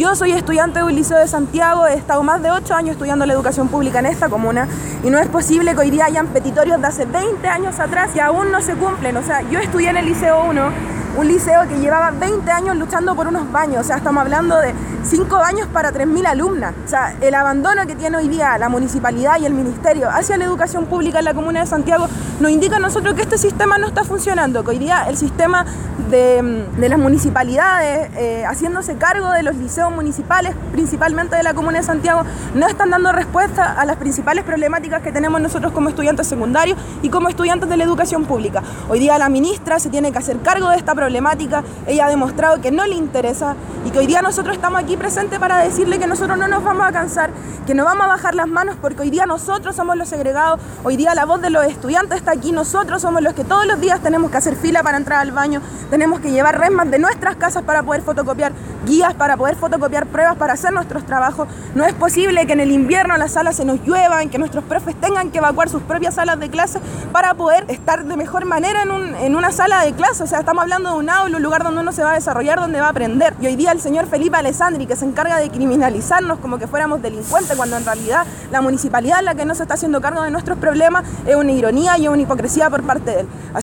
Yo soy estudiante de un liceo de Santiago, he estado más de 8 años estudiando la educación pública en esta comuna y no es posible que hoy día hayan petitorios de hace 20 años atrás que aún no se cumplen. O sea, yo estudié en el Liceo 1, un liceo que llevaba 20 años luchando por unos baños, o sea, estamos hablando de 5 baños para 3.000 alumnas. O sea, el abandono que tiene hoy día la municipalidad y el ministerio hacia la educación pública en la comuna de Santiago nos indica a nosotros que este sistema no está funcionando, que hoy día el sistema de las municipalidades haciéndose cargo de los liceos municipales, principalmente de la comuna de Santiago, no están dando respuesta a las principales problemáticas que tenemos nosotros como estudiantes secundarios y como estudiantes de la educación pública. Hoy día la ministra se tiene que hacer cargo de esta problemática, ella ha demostrado que no le interesa y que hoy día nosotros estamos aquí presentes para decirle que nosotros no nos vamos a cansar, que no vamos a bajar las manos porque hoy día nosotros somos los segregados, hoy día la voz de los estudiantes está aquí, nosotros somos los que todos los días tenemos que hacer fila para entrar al baño, tenemos que llevar resmas de nuestras casas para poder fotocopiar guías, para poder fotocopiar pruebas, para hacer nuestros trabajos. No es posible que en el invierno las salas se nos lluevan, que nuestros profes tengan que evacuar sus propias salas de clase para poder estar de mejor manera en una sala de clase. O sea, estamos hablando de un aula, un lugar donde uno se va a desarrollar, donde va a aprender. Y hoy día el señor Felipe Alessandri, que se encarga de criminalizarnos como que fuéramos delincuentes, cuando en realidad la municipalidad es la que no se está haciendo cargo de nuestros problemas, es una ironía y es una hipocresía por parte de él.